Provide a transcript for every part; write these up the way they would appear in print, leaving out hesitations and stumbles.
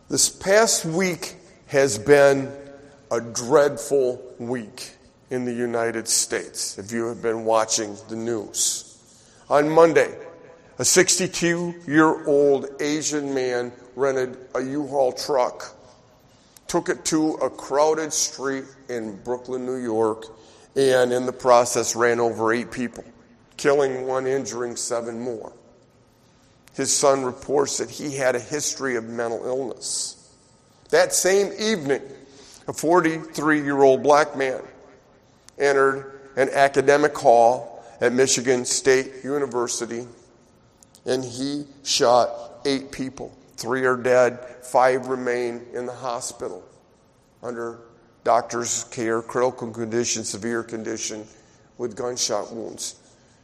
This past week has been a dreadful week in the United States, if you have been watching the news. On Monday, a 62-year-old Asian man rented a U-Haul truck, took it to a crowded street in Brooklyn, New York, and in the process ran over 8 people, killing 1, injuring 7 more. His son reports that he had a history of mental illness. That same evening, a 43-year-old black man entered an academic hall at Michigan State University, and he shot 8 people. 3 are dead, 5 remain in the hospital under doctor's care, critical condition, severe condition, with gunshot wounds.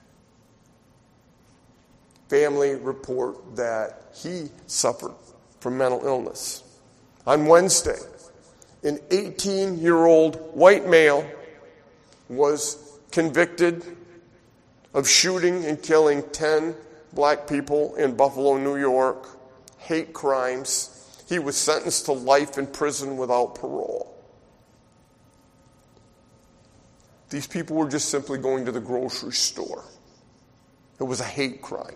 Family report that he suffered from mental illness. On Wednesday, an 18-year-old white male was convicted of shooting and killing 10 black people in Buffalo, New York, hate crimes. He was sentenced to life in prison without parole. These people were just simply going to the grocery store. It was a hate crime.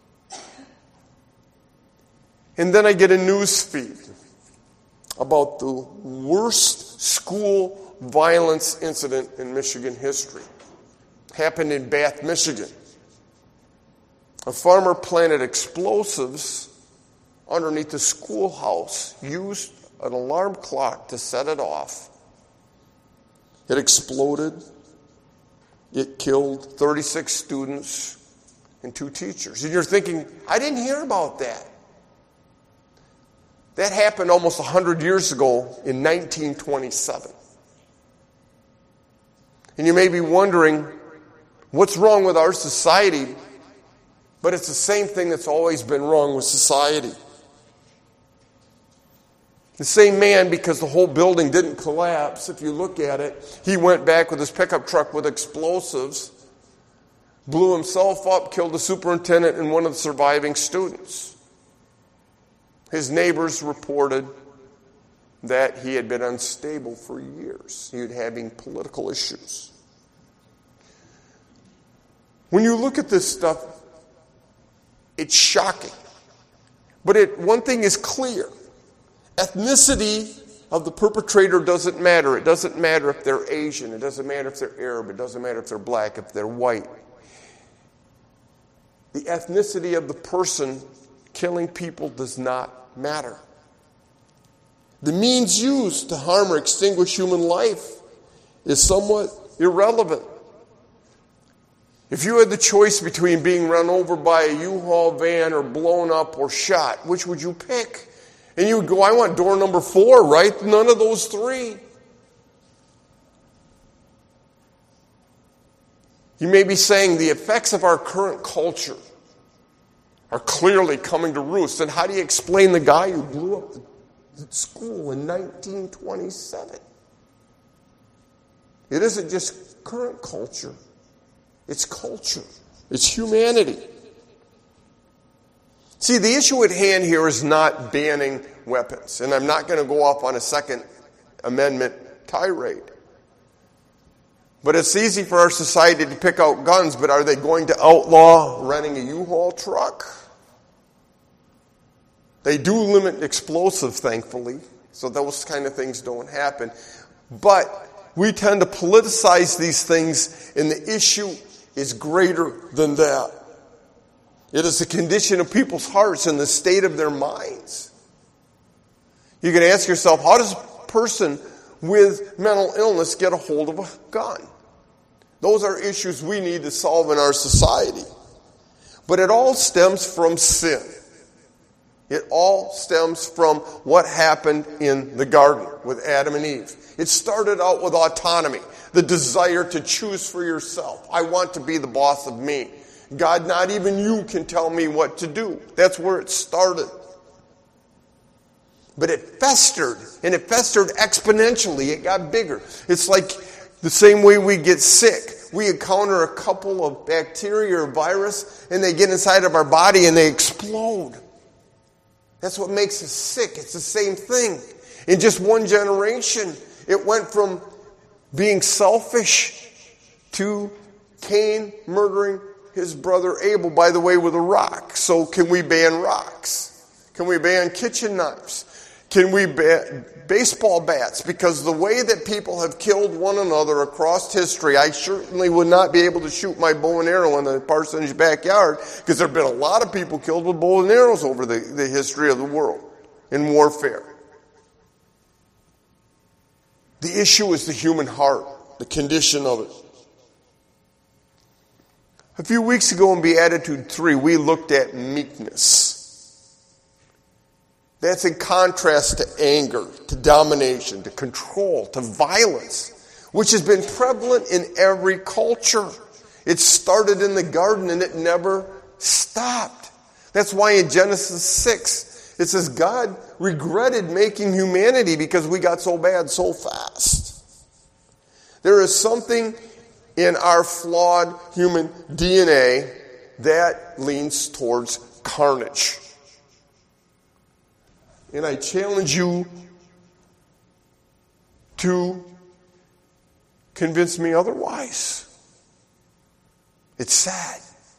And then I get a news feed about the worst school violence incident in Michigan history. Happened in Bath, Michigan. A farmer planted explosives underneath the schoolhouse, used an alarm clock to set it off. It exploded. It killed 36 students and 2 teachers. And you're thinking, I didn't hear about that. That happened almost 100 years ago in 1927. And you may be wondering, what's wrong with our society? But it's the same thing that's always been wrong with society. The same man, because the whole building didn't collapse, if you look at it, he went back with his pickup truck with explosives, blew himself up, killed the superintendent and one of the surviving students. His neighbors reported that he had been unstable for years. He was having political issues. When you look at this stuff, it's shocking. But one thing is clear. Ethnicity of the perpetrator doesn't matter. It doesn't matter if they're Asian. It doesn't matter if they're Arab. It doesn't matter if they're black, if they're white. The ethnicity of the person killing people does not matter. The means used to harm or extinguish human life is somewhat irrelevant. If you had the choice between being run over by a U-Haul van or blown up or shot, which would you pick? And you would go, I want door number 4, right? None of those 3. You may be saying the effects of our current culture are clearly coming to roost. And how do you explain the guy who blew up the school in 1927? It isn't just current culture. It's culture. It's humanity. See, the issue at hand here is not banning weapons. And I'm not going to go off on a Second Amendment tirade. But it's easy for our society to pick out guns, but are they going to outlaw renting a U-Haul truck? They do limit explosives, thankfully, so those kind of things don't happen. But we tend to politicize these things, and the issue is greater than that. It is the condition of people's hearts and the state of their minds. You can ask yourself, how does a person with mental illness get a hold of a gun? Those are issues we need to solve in our society. But it all stems from sin. It all stems from what happened in the garden with Adam and Eve. It started out with autonomy, the desire to choose for yourself. I want to be the boss of me. God, not even you can tell me what to do. That's where it started. But it festered, and it festered exponentially. It got bigger. It's like the same way we get sick. We encounter a couple of bacteria or virus, and they get inside of our body and they explode. That's what makes us sick. It's the same thing. In just one generation, it went from being selfish to Cain murdering his brother Abel, by the way, with a rock. So can we ban rocks? Can we ban kitchen knives? Can we ban baseball bats? Because the way that people have killed one another across history, I certainly would not be able to shoot my bow and arrow in the parsonage backyard, because there have been a lot of people killed with bow and arrows over the history of the world in warfare. The issue is the human heart, the condition of it. A few weeks ago in Beatitude 3, we looked at meekness. That's in contrast to anger, to domination, to control, to violence, which has been prevalent in every culture. It started in the garden and it never stopped. That's why in Genesis 6, it says God regretted making humanity because we got so bad so fast. There is something in our flawed human DNA that leans towards carnage. And I challenge you to convince me otherwise. It's sad.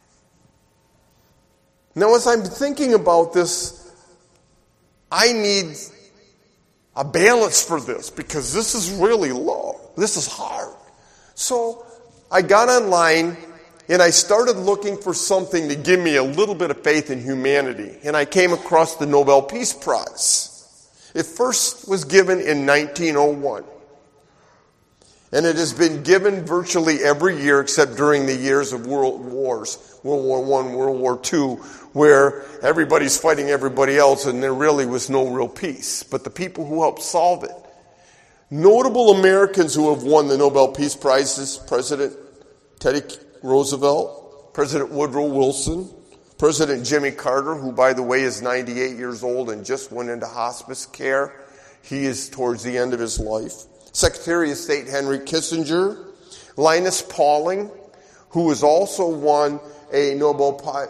Now, as I'm thinking about this, I need a balance for this, because this is really low. This is hard. So I got online and I started looking for something to give me a little bit of faith in humanity. And I came across the Nobel Peace Prize. It first was given in 1901. And it has been given virtually every year except during the years of world wars, World War I, World War II, where everybody's fighting everybody else and there really was no real peace. But the people who helped solve it. Notable Americans who have won the Nobel Peace Prizes: President Teddy Roosevelt, President Woodrow Wilson, President Jimmy Carter, who, by the way, is 98 years old and just went into hospice care. He is towards the end of his life. Secretary of State Henry Kissinger, Linus Pauling, who has also won a Nobel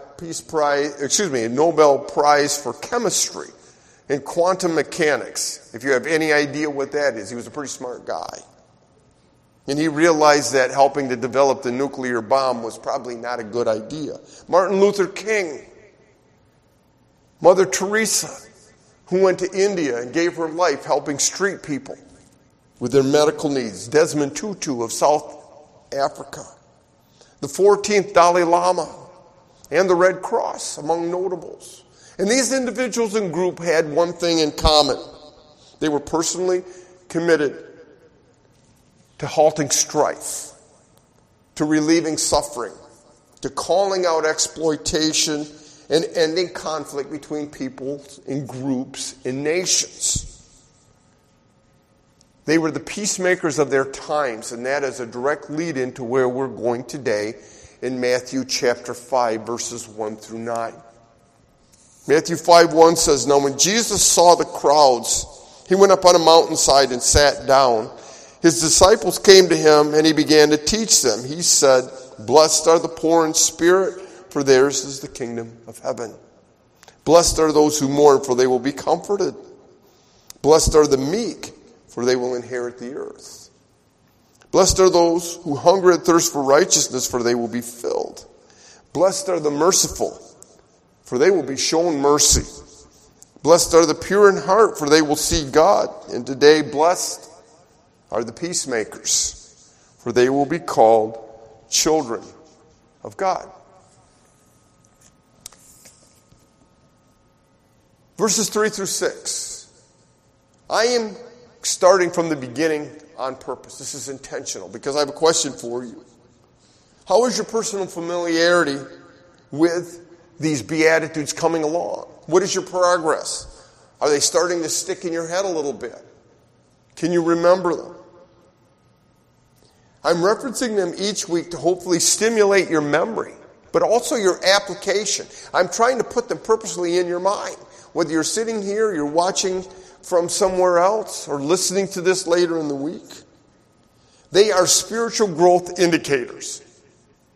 Prize for chemistry in quantum mechanics. If you have any idea what that is, he was a pretty smart guy. And he realized that helping to develop the nuclear bomb was probably not a good idea. Martin Luther King, Mother Teresa, who went to India and gave her life helping street people with their medical needs. Desmond Tutu of South Africa. The 14th Dalai Lama and the Red Cross, among notables. And these individuals and group had one thing in common. They were personally committed to halting strife, to relieving suffering, to calling out exploitation, and ending conflict between peoples and groups and nations. They were the peacemakers of their times, and that is a direct lead into where we're going today in Matthew chapter 5, verses 1 through 9. Matthew 5:1 says, "Now when Jesus saw the crowds, he went up on a mountainside and sat down. His disciples came to him, and he began to teach them. He said, 'Blessed are the poor in spirit, for theirs is the kingdom of heaven. Blessed are those who mourn, for they will be comforted. Blessed are the meek, for they will inherit the earth. Blessed are those who hunger and thirst for righteousness, for they will be filled. Blessed are the merciful, for they will be shown mercy. Blessed are the pure in heart, for they will see God. And today, blessed are the peacemakers, for they will be called children of God.'" Verses 3 through 6. I am starting from the beginning on purpose. This is intentional, because I have a question for you. How is your personal familiarity with these Beatitudes coming along? What is your progress? Are they starting to stick in your head a little bit? Can you remember them? I'm referencing them each week to hopefully stimulate your memory, but also your application. I'm trying to put them purposely in your mind. Whether you're sitting here, you're watching from somewhere else, or listening to this later in the week. They are spiritual growth indicators.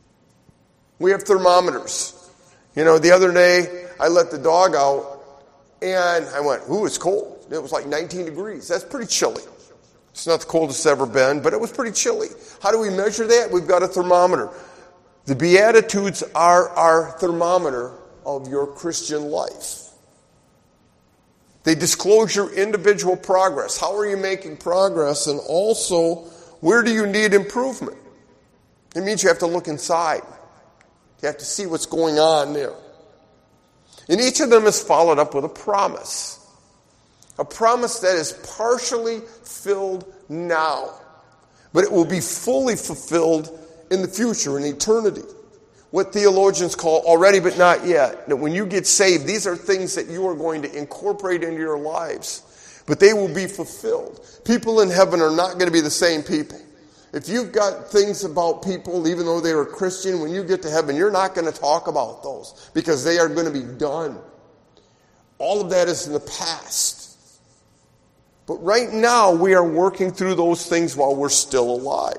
We have thermometers. The other day I let the dog out And I went, ooh, it's cold. It was like 19 degrees. That's pretty chilly. It's not the coldest it's ever been, but it was pretty chilly. How do we measure that? We've got a thermometer. The Beatitudes are our thermometer of your Christian life. They disclose your individual progress. How are you making progress? And also, where do you need improvement? It means you have to look inside. You have to see what's going on there. And each of them is followed up with a promise. A promise that is partially filled now, but it will be fully fulfilled in the future, in eternity. What theologians call already but not yet. That when you get saved, these are things that you are going to incorporate into your lives, but they will be fulfilled. People in heaven are not going to be the same people. If you've got things about people, even though they are Christian, when you get to heaven, you're not going to talk about those because they are going to be done. All of that is in the past. But right now, we are working through those things while we're still alive.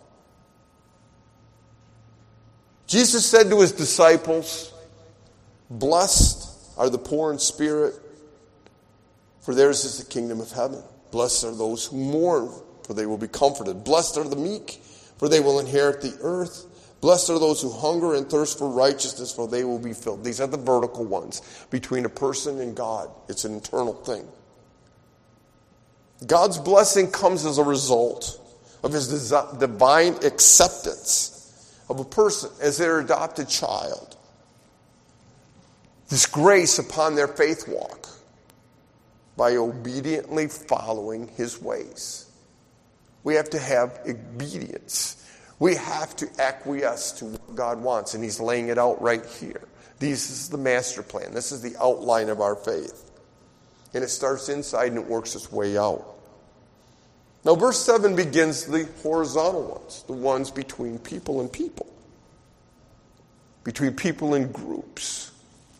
Jesus said to his disciples, "Blessed are the poor in spirit, for theirs is the kingdom of heaven. Blessed are those who mourn, for they will be comforted. Blessed are the meek, for they will inherit the earth. Blessed are those who hunger and thirst for righteousness, for they will be filled." These are the vertical ones between a person and God. It's an internal thing. God's blessing comes as a result of his divine acceptance of a person as their adopted child. This grace upon their faith walk by obediently following his ways. We have to have obedience. We have to acquiesce to what God wants, and he's laying it out right here. This is the master plan. This is the outline of our faith. And it starts inside and it works its way out. Now, verse 7 begins the horizontal ones, the ones between people and people, between people and groups.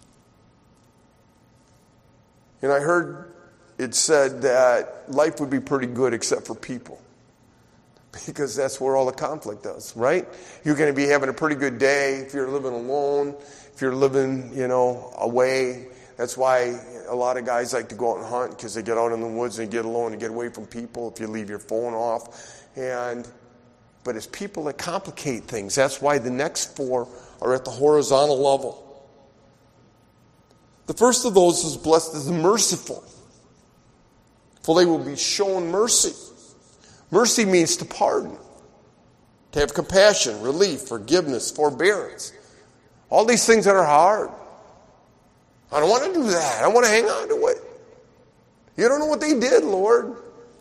And I heard it said that life would be pretty good except for people, because that's where all the conflict is, right? You're going to be having a pretty good day if you're living alone, if you're living, away. That's why a lot of guys like to go out and hunt, because they get out in the woods and get alone and get away from people if you leave your phone off. But it's people that complicate things. That's why the next four are at the horizontal level. The first of those is blessed is the merciful, for they will be shown mercy. Mercy means to pardon, to have compassion, relief, forgiveness, forbearance. All these things that are hard. I don't want to do that. I want to hang on to it. You don't know what they did, Lord.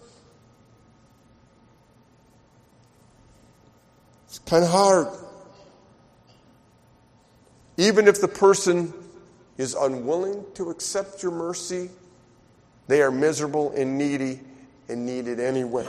It's kind of hard. Even if the person is unwilling to accept your mercy, they are miserable and needy and need it anyway.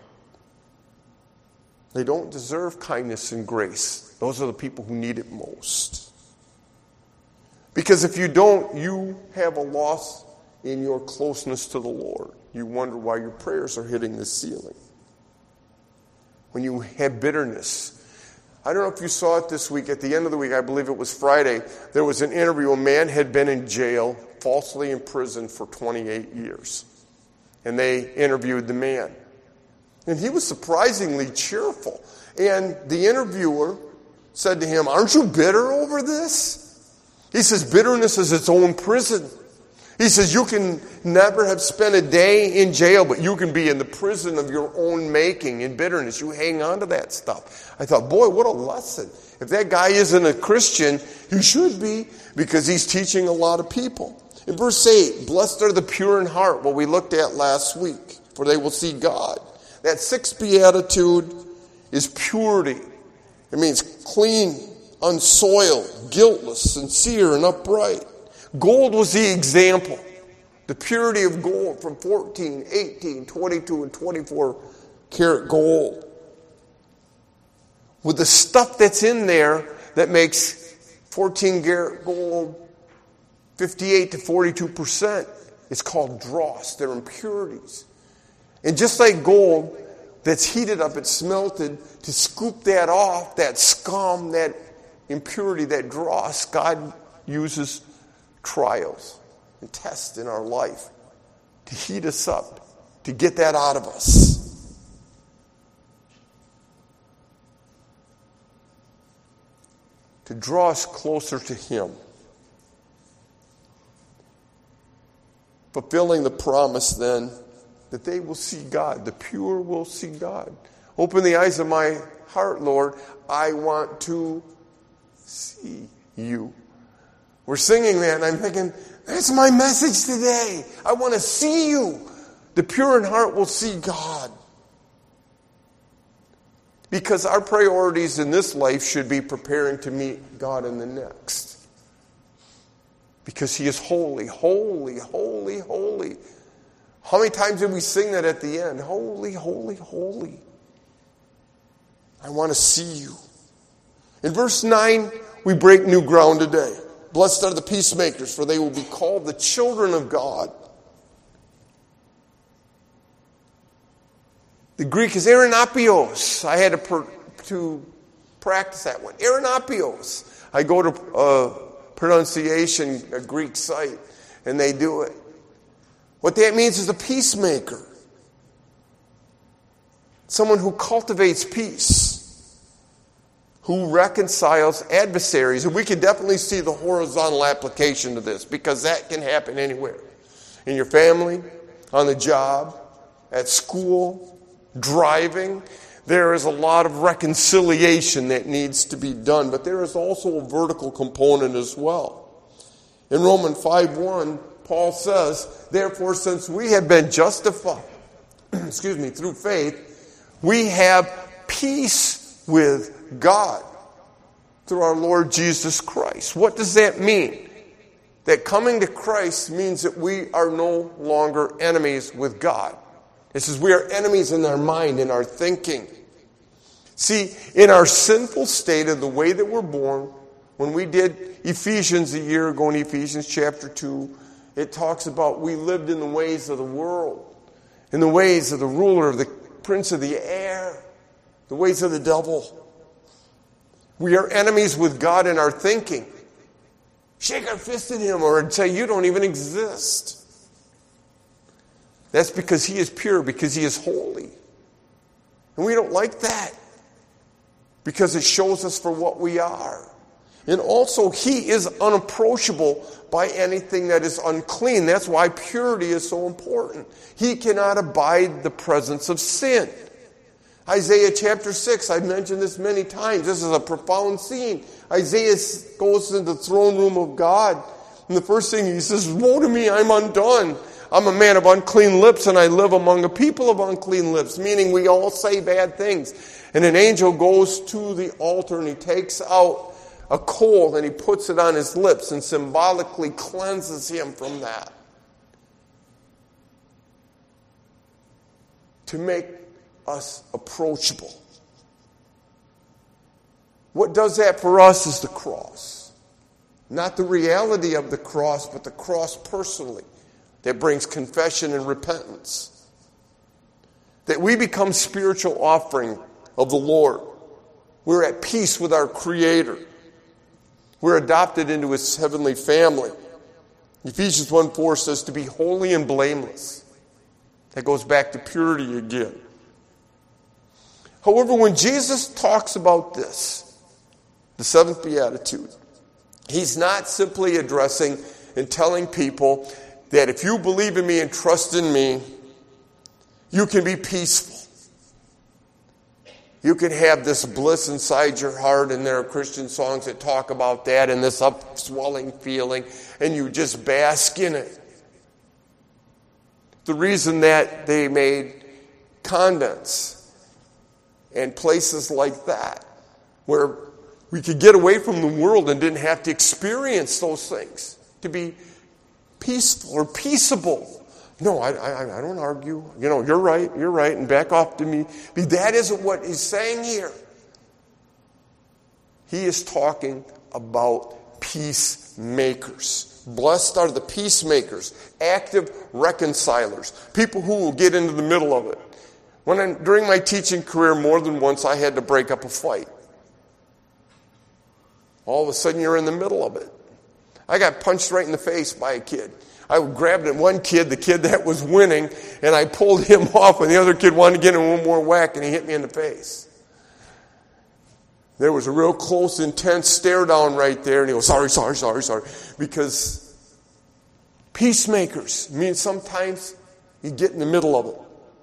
They don't deserve kindness and grace. Those are the people who need it most. Because if you don't, you have a loss in your closeness to the Lord. You wonder why your prayers are hitting the ceiling. When you have bitterness. I don't know if you saw it this week. At the end of the week, I believe it was Friday, there was an interview. A man had been in jail, falsely imprisoned for 28 years. And they interviewed the man. And he was surprisingly cheerful. And the interviewer said to him, "Aren't you bitter over this?" He says, "Bitterness is its own prison." He says, "You can never have spent a day in jail, but you can be in the prison of your own making in bitterness. You hang on to that stuff." I thought, boy, what a lesson. If that guy isn't a Christian, he should be, because he's teaching a lot of people. In verse 8, blessed are the pure in heart, what we looked at last week, for they will see God. That sixth beatitude is purity. It means clean, unsoiled, guiltless, sincere, and upright. Gold was the example. The purity of gold from 14, 18, 22, and 24 karat gold. With the stuff that's in there that makes 14 karat gold 58 to 42%. It's called dross. They're impurities. And just like gold that's heated up, it's smelted, to scoop that off, that scum, that impurity, that dross, God uses trials. and test in our life to heat us up, to get that out of us. To draw us closer to Him. Fulfilling the promise then that they will see God. The pure will see God. Open the eyes of my heart, Lord. I want to see you. We're singing that and I'm thinking, that's my message today. I want to see you. The pure in heart will see God. Because our priorities in this life should be preparing to meet God in the next. Because He is holy, holy, holy, holy. How many times did we sing that at the end? Holy, holy, holy. I want to see you. In verse 9, we break new ground today. Blessed are the peacemakers, for they will be called the children of God. The Greek is Arenapios. I had to practice that one. Arenapios. I go to pronunciation, a Greek site, and they do it. What that means is a peacemaker. Someone who cultivates peace. Who reconciles adversaries. And we can definitely see the horizontal application of this, because that can happen anywhere. In your family, on the job, at school, driving. There is a lot of reconciliation that needs to be done, but there is also a vertical component as well. In Romans 5:1, Paul says, therefore, since we have been justified, through faith, we have peace with God through our Lord Jesus Christ. What does that mean? That coming to Christ means that we are no longer enemies with God. It says we are enemies in our mind, in our thinking. See, in our sinful state of the way that we're born, when we did Ephesians a year ago in Ephesians chapter 2, it talks about we lived in the ways of the world, in the ways of the ruler, of the prince of the air, the ways of the devil. We are enemies with God in our thinking. Shake our fist at Him or say, you don't even exist. That's because He is pure, because He is holy. And we don't like that, because it shows us for what we are. And also, He is unapproachable by anything that is unclean. That's why purity is so important. He cannot abide the presence of sin. Isaiah chapter 6, I've mentioned this many times. This is a profound scene. Isaiah goes into the throne room of God, and the first thing he says, woe to me, I'm undone. I'm a man of unclean lips, and I live among a people of unclean lips, meaning we all say bad things. And an angel goes to the altar, and he takes out a coal, and he puts it on his lips, and symbolically cleanses him from that. To make us approachable. What does that for us is the cross. Not the reality of the cross, but the cross personally. That brings confession and repentance. That we become spiritual offering of the Lord. We're at peace with our Creator. We're adopted into His heavenly family. Ephesians 1:4 says to be holy and blameless. That goes back to purity again. However, when Jesus talks about this, the seventh beatitude, He's not simply addressing and telling people that if you believe in me and trust in me, you can be peaceful. You can have this bliss inside your heart, and there are Christian songs that talk about that and this upswelling feeling, and you just bask in it. The reason that they made convents and places like that, where we could get away from the world and didn't have to experience those things, to be peaceful or peaceable. No, I don't argue. You're right, and back off to me. But that isn't what he's saying here. He is talking about peacemakers. Blessed are the peacemakers, active reconcilers, people who will get into the middle of it. During my teaching career, more than once, I had to break up a fight. All of a sudden, you're in the middle of it. I got punched right in the face by a kid. I grabbed one kid, the kid that was winning, and I pulled him off, and the other kid wanted to get him one more whack, and he hit me in the face. There was a real close, intense stare down right there, and he goes, sorry, because peacemakers mean sometimes you get in the middle of it.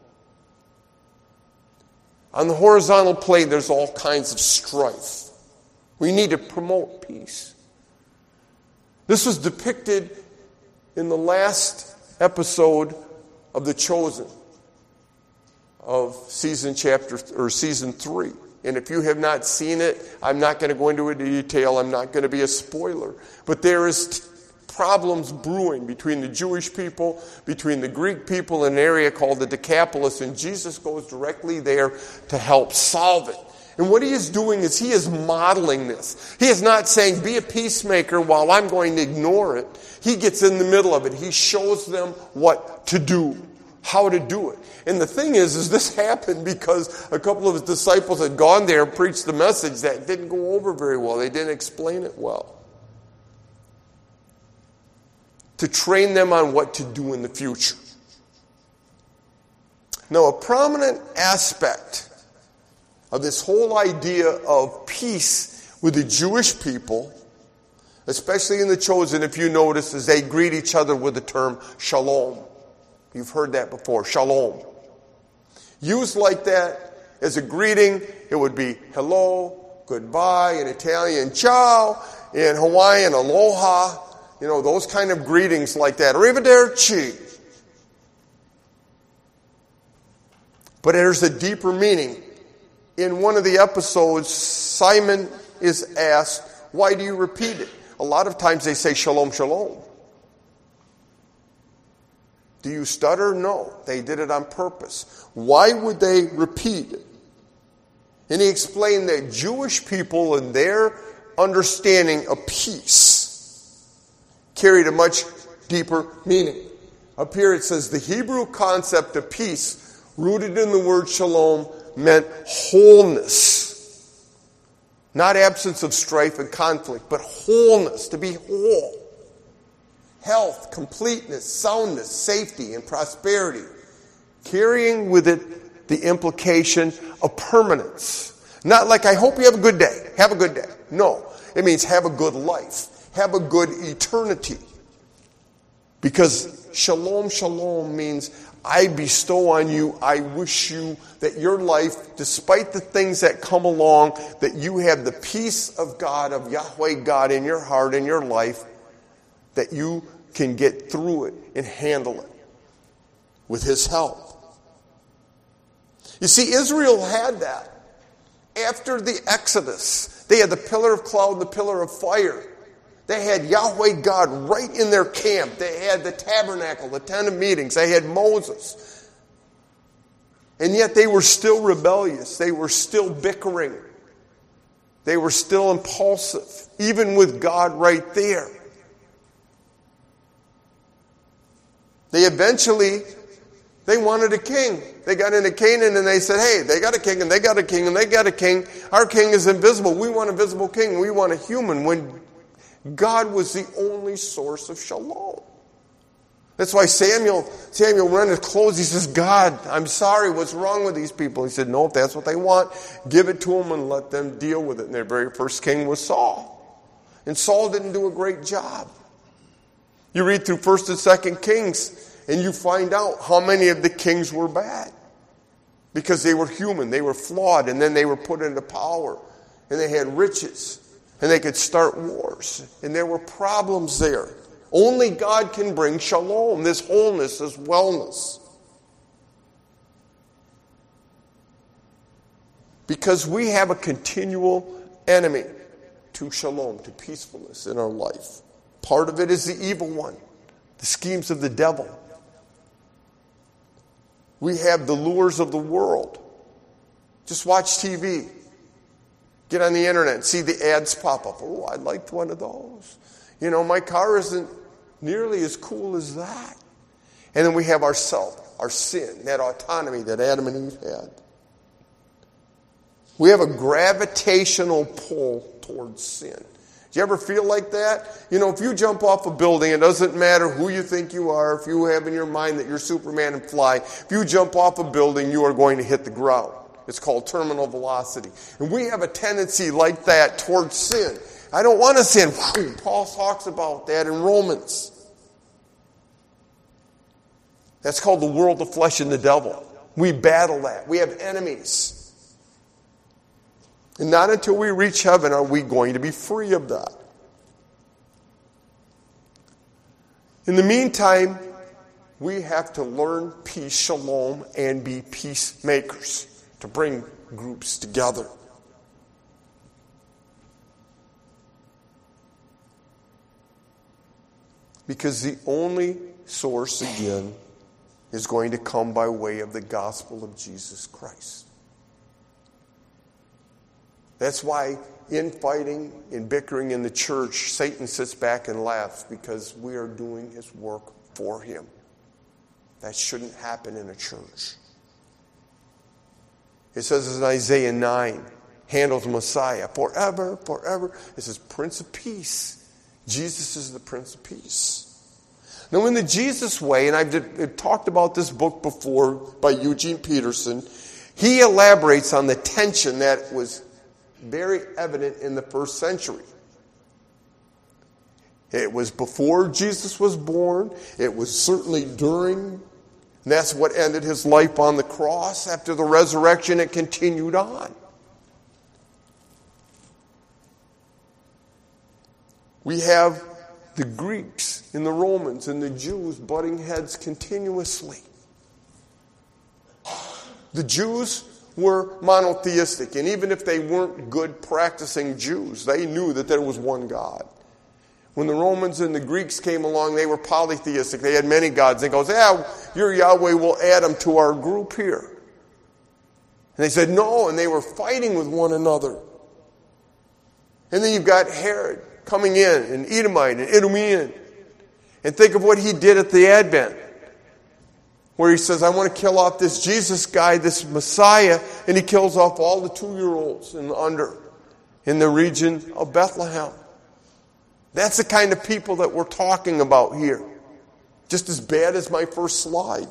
On the horizontal plane, there's all kinds of strife. We need to promote peace. This was depicted in the last episode of The Chosen of season 3. And if you have not seen it, I'm not going to go into detail. I'm not going to be a spoiler. But there is problems brewing between the Jewish people, between the Greek people in an area called the Decapolis, and Jesus goes directly there to help solve it. And what he is doing is he is modeling this. He is not saying, be a peacemaker while I'm going to ignore it. He gets in the middle of it. He shows them what to do, how to do it. And the thing is this happened because a couple of his disciples had gone there and preached the message that didn't go over very well. They didn't explain it well. To train them on what to do in the future. Now, a prominent aspect of this whole idea of peace with the Jewish people, especially in The Chosen, if you notice, is they greet each other with the term shalom. You've heard that before, shalom. Used like that as a greeting, it would be hello, goodbye, in Italian, ciao, in Hawaiian, aloha. You know, those kind of greetings like that. Arrivederci. But there's a deeper meaning. In one of the episodes, Simon is asked, why do you repeat it? A lot of times they say shalom, shalom. Do you stutter? No. They did it on purpose. Why would they repeat it? And he explained that Jewish people and their understanding of peace carried a much deeper meaning. Up here it says the Hebrew concept of peace, rooted in the word shalom, meant wholeness. Not absence of strife and conflict, but wholeness, to be whole. Health, completeness, soundness, safety, and prosperity. Carrying with it the implication of permanence. Not like, I hope you have a good day. Have a good day. No, it means have a good life. Have a good eternity. Because shalom, shalom means I bestow on you, I wish you that your life, despite the things that come along, that you have the peace of God, of Yahweh God in your heart, in your life, that you can get through it and handle it with His help. You see, Israel had that. After the Exodus, they had the pillar of cloud and the pillar of fire. They had Yahweh God right in their camp. They had the tabernacle, the tent of meetings. They had Moses. And yet they were still rebellious. They were still bickering. They were still impulsive, even with God right there. They wanted a king. They got into Canaan and they said, hey, they got a king and they got a king and they got a king. Our king is invisible. We want a visible king. We want a human. When God was the only source of shalom. That's why Samuel ran his clothes. He says, God, I'm sorry. What's wrong with these people? He said, no, if that's what they want, give it to them and let them deal with it. And their very first king was Saul. And Saul didn't do a great job. You read through 1st and 2nd Kings, and you find out how many of the kings were bad. Because they were human. They were flawed. And then they were put into power. And they had riches. And they could start wars. And there were problems there. Only God can bring shalom, this wholeness, this wellness. Because we have a continual enemy to shalom, to peacefulness in our life. Part of it is the evil one, the schemes of the devil. We have the lures of the world. Just watch TV. Get on the internet and see the ads pop up. Oh, I liked one of those. You know, my car isn't nearly as cool as that. And then we have ourself, our sin, that autonomy that Adam and Eve had. We have a gravitational pull towards sin. Do you ever feel like that? If you jump off a building, it doesn't matter who you think you are, if you have in your mind that you're Superman and fly, if you jump off a building, you are going to hit the ground. It's called terminal velocity. And we have a tendency like that towards sin. I don't want to sin. Paul talks about that in Romans. That's called the world, the flesh, and the devil. We battle that. We have enemies. And not until we reach heaven are we going to be free of that. In the meantime, we have to learn peace, shalom, and be peacemakers to bring groups together. Because the only source, again, is going to come by way of the gospel of Jesus Christ. That's why infighting and bickering in the church, Satan sits back and laughs because we are doing his work for him. That shouldn't happen in a church. It says in Isaiah 9, handles Messiah forever, forever. It says Prince of Peace. Jesus is the Prince of Peace. Now in the Jesus way, and I've talked about this book before by Eugene Peterson, he elaborates on the tension that was very evident in the first century. It was before Jesus was born. It was certainly during. And that's what ended his life on the cross. After the resurrection, it continued on. We have the Greeks and the Romans and the Jews butting heads continuously. The Jews were monotheistic, and even if they weren't good practicing Jews, they knew that there was one God. When the Romans and the Greeks came along, they were polytheistic. They had many gods. They goes, your Yahweh will add them to our group here. And they said no, and they were fighting with one another. And then you've got Herod coming in, and Edomite and Idumean. And think of what he did at the Advent, where he says, I want to kill off this Jesus guy, this Messiah, and he kills off all the 2-year-olds and under in the region of Bethlehem. That's the kind of people that we're talking about here. Just as bad as my first slide.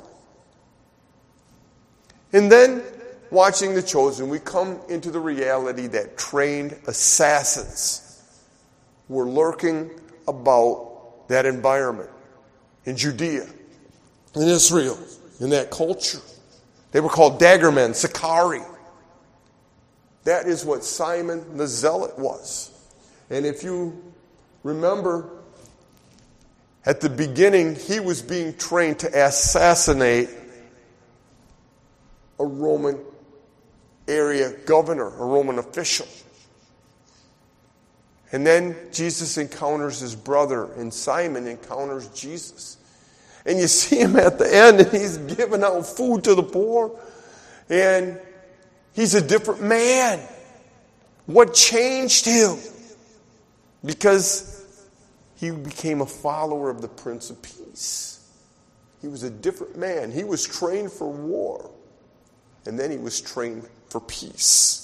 And then, watching The Chosen, we come into the reality that trained assassins were lurking about that environment in Judea, in Israel, in that culture. They were called daggermen, Sicarii. That is what Simon the Zealot was. And if you remember, at the beginning, he was being trained to assassinate a Roman area governor, a Roman official. And then Jesus encounters his brother, and Simon encounters Jesus. And you see him at the end, and he's giving out food to the poor. And he's a different man. What changed him? Because he became a follower of the Prince of Peace. He was a different man. He was trained for war. And then he was trained for peace.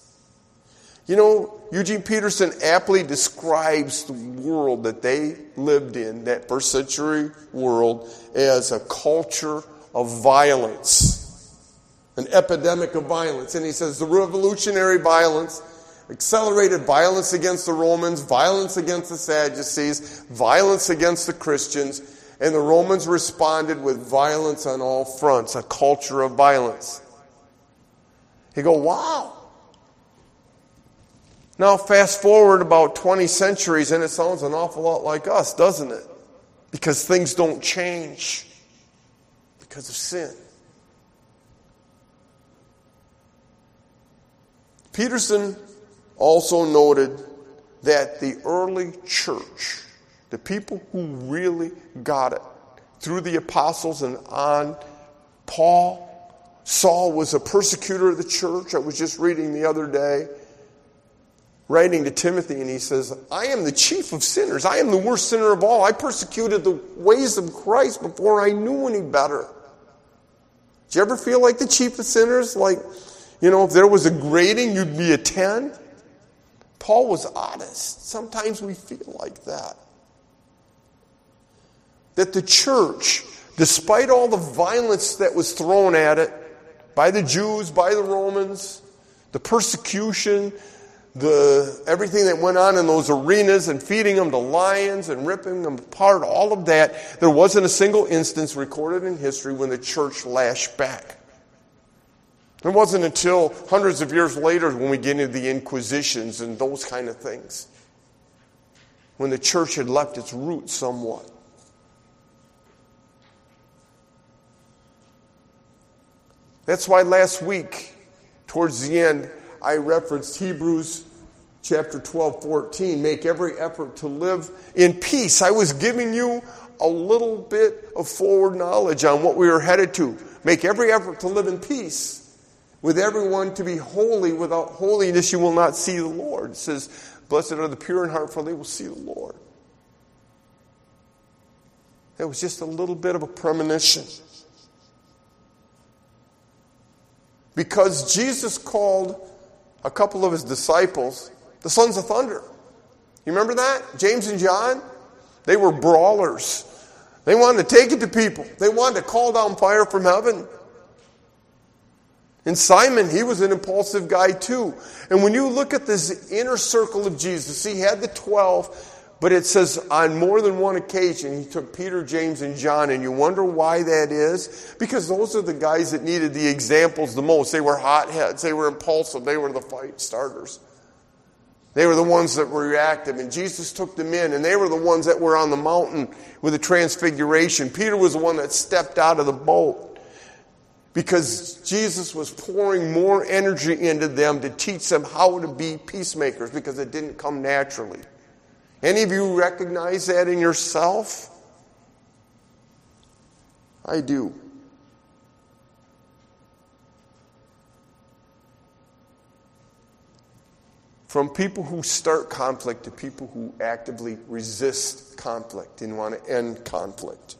Eugene Peterson aptly describes the world that they lived in, that first century world, as a culture of violence. An epidemic of violence. And he says the revolutionary violence, accelerated violence against the Romans, violence against the Sadducees, violence against the Christians, and the Romans responded with violence on all fronts, a culture of violence. You go, wow. Now fast forward about 20 centuries and it sounds an awful lot like us, doesn't it? Because things don't change because of sin. Peterson also noted that the early church, the people who really got it, through the apostles and on, Saul was a persecutor of the church. I was just reading the other day, writing to Timothy, and he says, I am the chief of sinners. I am the worst sinner of all. I persecuted the ways of Christ before I knew any better. Did you ever feel like the chief of sinners? Like, if there was a grading, you'd be a 10? Paul was honest. Sometimes we feel like that. That the church, despite all the violence that was thrown at it by the Jews, by the Romans, the persecution, everything that went on in those arenas and feeding them to lions and ripping them apart, all of that, there wasn't a single instance recorded in history when the church lashed back. It wasn't until hundreds of years later when we get into the Inquisitions and those kind of things, when the church had left its roots somewhat. That's why last week, towards the end, I referenced Hebrews chapter 12:14. Make every effort to live in peace. I was giving you a little bit of forward knowledge on what we were headed to. Make every effort to live in peace with everyone, to be holy. Without holiness you will not see the Lord. It says, blessed are the pure in heart, for they will see the Lord. That was just a little bit of a premonition. Because Jesus called a couple of his disciples the sons of thunder. You remember that? James and John? They were brawlers. They wanted to take it to people. They wanted to call down fire from heaven. And Simon, he was an impulsive guy too. And when you look at this inner circle of Jesus, he had the 12, but it says on more than one occasion he took Peter, James, and John. And you wonder why that is? Because those are the guys that needed the examples the most. They were hotheads. They were impulsive. They were the fight starters. They were the ones that were reactive. And Jesus took them in. And they were the ones that were on the mountain with the transfiguration. Peter was the one that stepped out of the boat, because Jesus was pouring more energy into them to teach them how to be peacemakers, because it didn't come naturally. Any of you recognize that in yourself? I do. From people who start conflict to people who actively resist conflict and want to end conflict.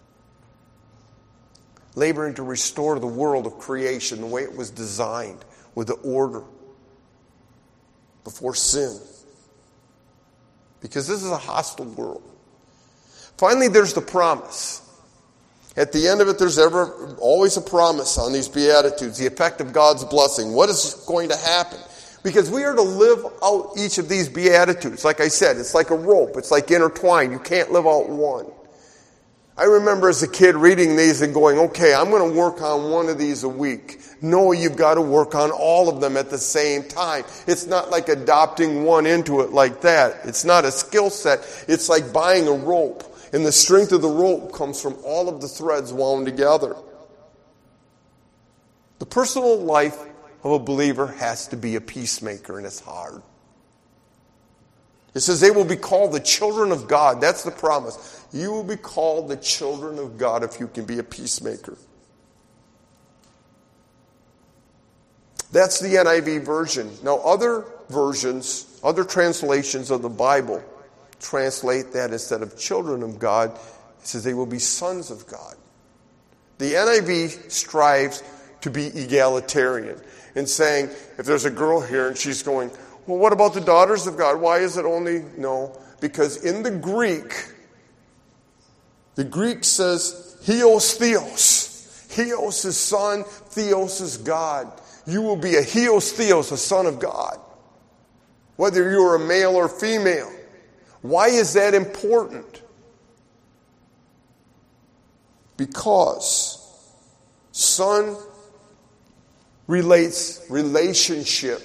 Laboring to restore the world of creation the way it was designed, with the order before sin. Because this is a hostile world. Finally, there's the promise. At the end of it, there's always a promise on these Beatitudes, the effect of God's blessing. What is going to happen? Because we are to live out each of these Beatitudes. Like I said, it's like a rope. It's like intertwined. You can't live out one. I remember as a kid reading these and going, okay, I'm going to work on one of these a week. No, you've got to work on all of them at the same time. It's not like adopting one into it like that. It's not a skill set. It's like buying a rope. And the strength of the rope comes from all of the threads wound together. The personal life of a believer has to be a peacemaker, and it's hard. It says they will be called the children of God. That's the promise. You will be called the children of God if you can be a peacemaker. That's the NIV version. Now, other versions, other translations of the Bible translate that instead of children of God, it says they will be sons of God. The NIV strives to be egalitarian in saying, if there's a girl here and she's going, well, what about the daughters of God? Why is it only? No, because in the Greek says, Hios Theos. Hios is son, Theos is God. You will be a Hios Theos, a son of God. Whether you're a male or female. Why is that important? Because son relates relationship.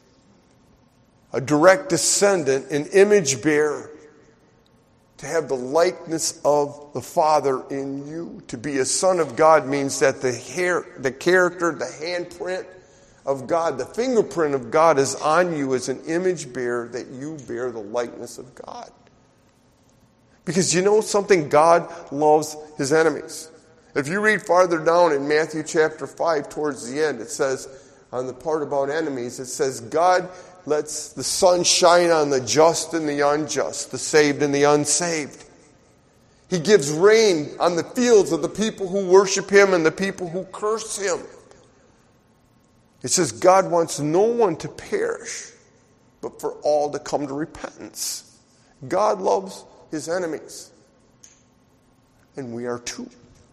A direct descendant, an image bearer, to have the likeness of the Father in you. To be a son of God means that the character, the handprint of God, the fingerprint of God is on you as an image bearer, that you bear the likeness of God. Because you know something? God loves his enemies. If you read farther down in Matthew chapter 5 towards the end, it says, on the part about enemies, it says, God lets the sun shine on the just and the unjust, the saved and the unsaved. He gives rain on the fields of the people who worship him and the people who curse him. It says God wants no one to perish, but for all to come to repentance. God loves his enemies, and we are too.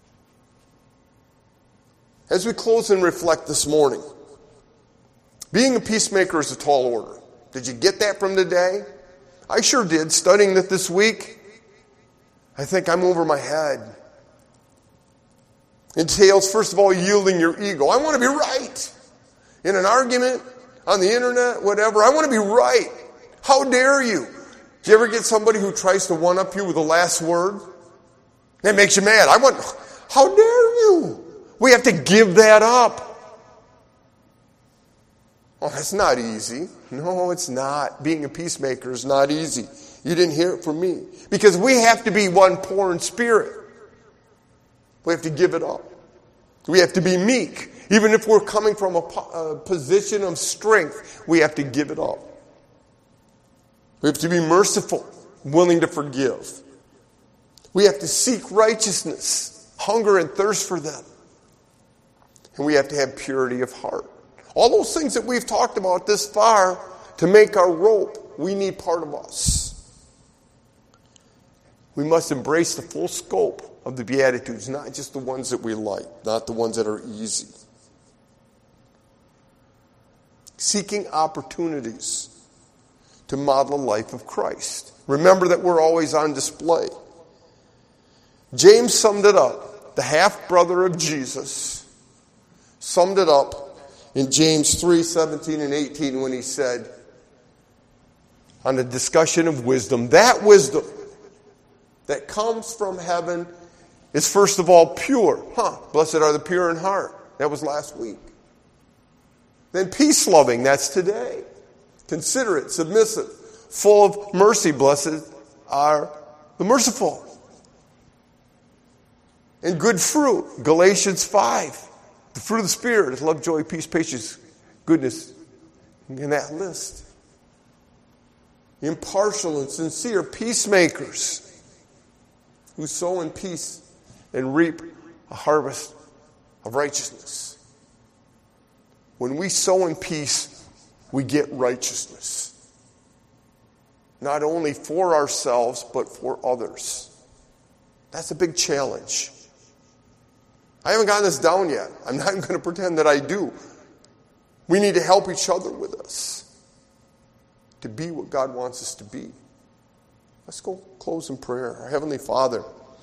As we close and reflect this morning, being a peacemaker is a tall order. Did you get that from today? I sure did, studying it this week. I think I'm over my head. It entails, first of all, yielding your ego. I want to be right. In an argument, on the internet, whatever, I want to be right. How dare you? Do you ever get somebody who tries to one-up you with the last word? That makes you mad. How dare you? We have to give that up. Oh, that's not easy. No, it's not. Being a peacemaker is not easy. You didn't hear it from me. Because we have to be one poor in spirit. We have to give it up. We have to be meek. Even if we're coming from a position of strength, we have to give it up. We have to be merciful, willing to forgive. We have to seek righteousness, hunger and thirst for them. And we have to have purity of heart. All those things that we've talked about this far, to make our rope, we need part of us. We must embrace the full scope of the Beatitudes, not just the ones that we like, not the ones that are easy. Seeking opportunities to model a life of Christ. Remember that we're always on display. James summed it up. The half-brother of Jesus summed it up in James 3:17 and 18 when he said, on a discussion of wisdom, that wisdom that comes from heaven is first of all pure. Blessed are the pure in heart. That was last week. Then peace-loving, that's today. Considerate, submissive, full of mercy. Blessed are the merciful. And good fruit, Galatians 5. The fruit of the Spirit is love, joy, peace, patience, goodness. In that list. Impartial and sincere peacemakers who sow in peace and reap a harvest of righteousness. When we sow in peace, we get righteousness. Not only for ourselves, but for others. That's a big challenge. I haven't gotten this down yet. I'm not going to pretend that I do. We need to help each other with this to be what God wants us to be. Let's go close in prayer. Our Heavenly Father,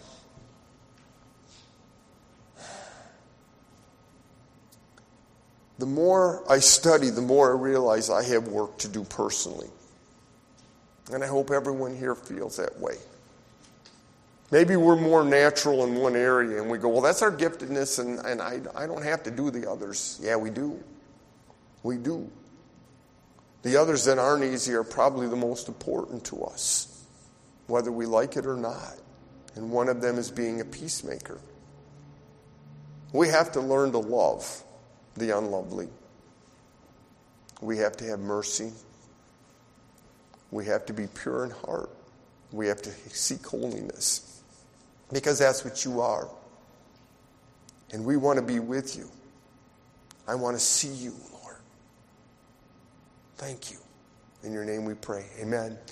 the more I study, the more I realize I have work to do personally. And I hope everyone here feels that way. Maybe we're more natural in one area and we go, well, that's our giftedness and I don't have to do the others. Yeah, we do. We do. The others that aren't easy are probably the most important to us, whether we like it or not. And one of them is being a peacemaker. We have to learn to love the unlovely. We have to have mercy. We have to be pure in heart. We have to seek holiness. Because that's what you are. And we want to be with you. I want to see you, Lord. Thank you. In your name we pray. Amen.